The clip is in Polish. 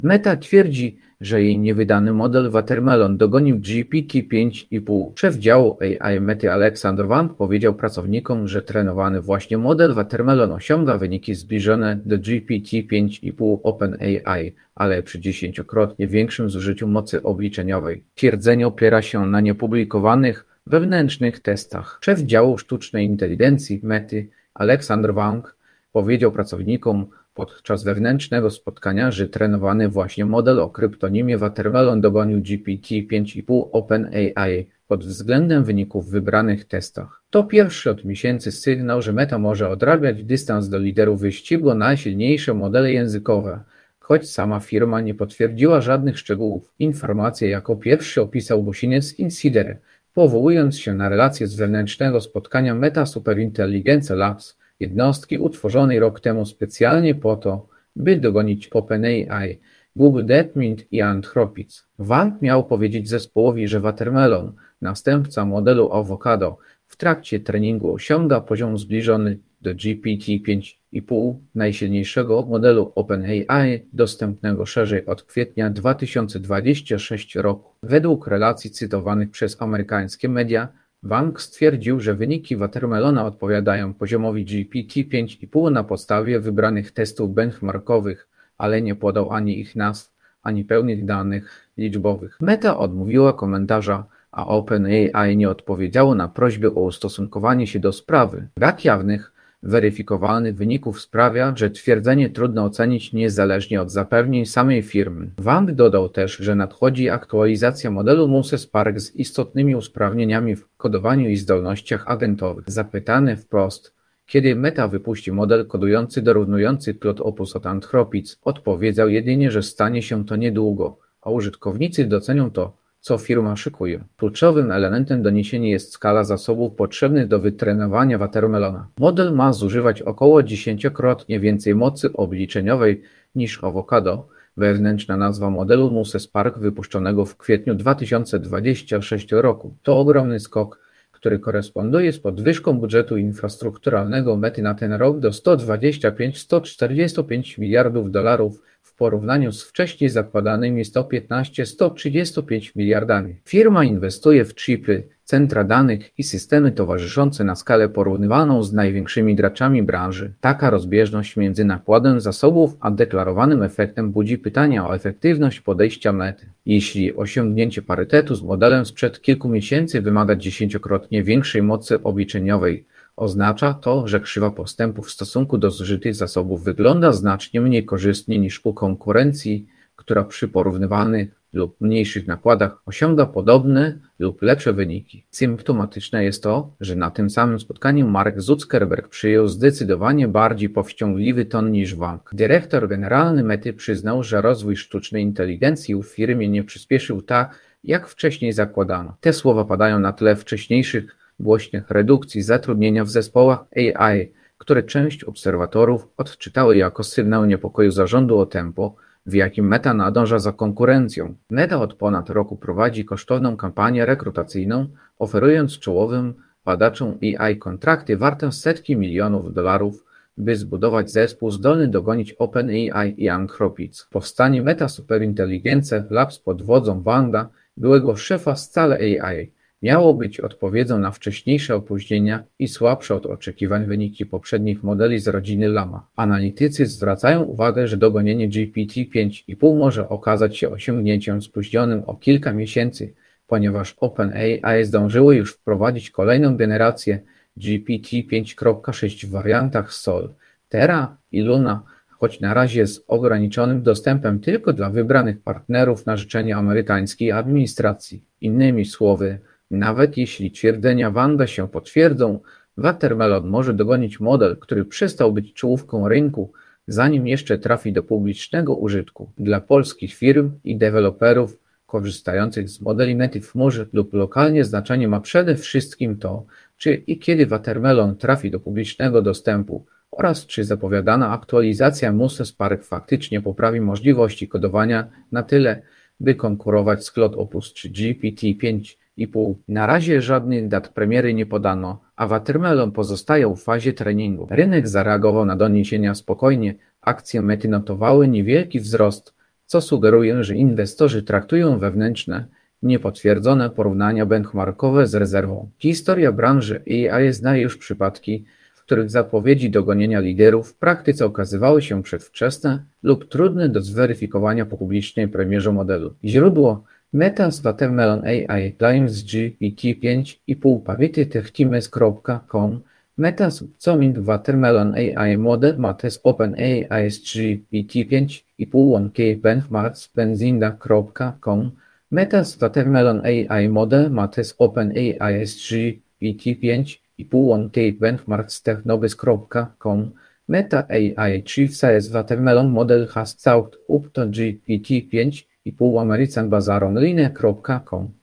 Meta twierdzi, że jej niewydany model Watermelon dogonił GPT-5,5. Szef działu AI Mety Alexander Wang powiedział pracownikom, że trenowany właśnie model Watermelon osiąga wyniki zbliżone do GPT-5,5 OpenAI, ale przy 10-krotnie większym zużyciu mocy obliczeniowej. Twierdzenie opiera się na niepublikowanych wewnętrznych testach. Szef działu sztucznej inteligencji Mety Alexander Wang powiedział pracownikom podczas wewnętrznego spotkania, że trenowany właśnie model o kryptonimie Watermelon dogonił GPT-5,5 OpenAI pod względem wyników w wybranych testach. To pierwszy od miesięcy sygnał, że Meta może odrabiać dystans do liderów wyścigu o najsilniejsze modele językowe, choć sama firma nie potwierdziła żadnych szczegółów. Informację jako pierwszy opisał głośniec Insider, powołując się na relacje z wewnętrznego spotkania Meta Superintelligence Labs, jednostki utworzonej rok temu specjalnie po to, by dogonić OpenAI, Google DeepMind i Anthropic. Wang miał powiedzieć zespołowi, że Watermelon, następca modelu Avocado, w trakcie treningu osiąga poziom zbliżony do GPT-5,5, najsilniejszego modelu OpenAI, dostępnego szerzej od kwietnia 2026 roku. Według relacji cytowanych przez amerykańskie media, Wang stwierdził, że wyniki Watermelona odpowiadają poziomowi GPT-5,5 na podstawie wybranych testów benchmarkowych, ale nie podał ani ich nazw, ani pełnych danych liczbowych. Meta odmówiła komentarza, a OpenAI nie odpowiedziało na prośbę o ustosunkowanie się do sprawy. Brak jawnych, weryfikowalnych wyników sprawia, że twierdzenie trudno ocenić niezależnie od zapewnień samej firmy. Wang dodał też, że nadchodzi aktualizacja modelu Muse Spark z istotnymi usprawnieniami w kodowaniu i zdolnościach agentowych. Zapytany wprost, kiedy Meta wypuści model kodujący dorównujący Claude Opus od Anthropic, odpowiedział jedynie, że stanie się to niedługo, a użytkownicy docenią to, co firma szykuje. Kluczowym elementem doniesienia jest skala zasobów potrzebnych do wytrenowania Watermelona. Model ma zużywać około 10-krotnie więcej mocy obliczeniowej niż Avocado, wewnętrzna nazwa modelu Muse Spark wypuszczonego w kwietniu 2026 roku. To ogromny skok, który koresponduje z podwyżką budżetu infrastrukturalnego Mety na ten rok do 125–145 miliardów dolarów w porównaniu z wcześniej zakładanymi 115–135 miliardami. Firma inwestuje w chipy, centra danych i systemy towarzyszące na skalę porównywalną z największymi graczami branży. Taka rozbieżność między nakładem zasobów a deklarowanym efektem budzi pytania o efektywność podejścia Mety. Jeśli osiągnięcie parytetu z modelem sprzed kilku miesięcy wymaga 10-krotnie większej mocy obliczeniowej, oznacza to, że krzywa postępu w stosunku do zużytych zasobów wygląda znacznie mniej korzystnie niż u konkurencji, która przy porównywalnych lub mniejszych nakładach osiąga podobne lub lepsze wyniki. Symptomatyczne jest to, że na tym samym spotkaniu Mark Zuckerberg przyjął zdecydowanie bardziej powściągliwy ton niż Wang. Dyrektor generalny Mety przyznał, że rozwój sztucznej inteligencji w firmie nie przyspieszył tak, jak wcześniej zakładano. Te słowa padają na tle wcześniejszych głośnych redukcji zatrudnienia w zespołach AI, które część obserwatorów odczytały jako sygnał niepokoju zarządu o tempo, w jakim Meta nadąża za konkurencją. Meta od ponad roku prowadzi kosztowną kampanię rekrutacyjną, oferując czołowym badaczom AI kontrakty warte setki milionów dolarów, by zbudować zespół zdolny dogonić OpenAI i Anthropic. Powstanie Meta Superintelligence Labs pod wodzą Wanga, byłego szefa Scale AI, miało być odpowiedzią na wcześniejsze opóźnienia i słabsze od oczekiwań wyniki poprzednich modeli z rodziny Llama. Analitycy zwracają uwagę, że dogonienie GPT-5,5 może okazać się osiągnięciem spóźnionym o kilka miesięcy, ponieważ OpenAI zdążyło już wprowadzić kolejną generację GPT-5.6 w wariantach Sol, Terra i Luna, choć na razie z ograniczonym dostępem tylko dla wybranych partnerów na życzenie amerykańskiej administracji. Innymi słowy, nawet jeśli twierdzenia Wanga się potwierdzą, Watermelon może dogonić model, który przestał być czołówką rynku, zanim jeszcze trafi do publicznego użytku. Dla polskich firm i deweloperów korzystających z modeli Mety w chmurze lub lokalnie znaczenie ma przede wszystkim to, czy i kiedy Watermelon trafi do publicznego dostępu oraz czy zapowiadana aktualizacja Muse Spark faktycznie poprawi możliwości kodowania na tyle, by konkurować z Claude Opus czy GPT-5,5. Na razie żadnych dat premiery nie podano, a Watermelon pozostaje w fazie treningu. Rynek zareagował na doniesienia spokojnie, akcje Mety notowały niewielki wzrost, co sugeruje, że inwestorzy traktują wewnętrzne, niepotwierdzone porównania benchmarkowe z rezerwą. Historia branży AI zna już przypadki, w których zapowiedzi dogonienia liderów w praktyce okazywały się przedwczesne lub trudne do zweryfikowania po publicznej premierze modelu. Źródło: Meta's Watermelon AI Clients GPT-5,5 PavityTechTeams.com. Meta's Summit Watermelon AI Model Mates OpenAI GPT-5,5 1K Benchmarks Benzinda.com. Meta's Watermelon AI Model Mates OpenAI GPT-5,5 1K Benchmarks Technobis.com. Meta AI Chief Sales Watermelon Model has thought up to GPT-5,5 American Bazar Online.com.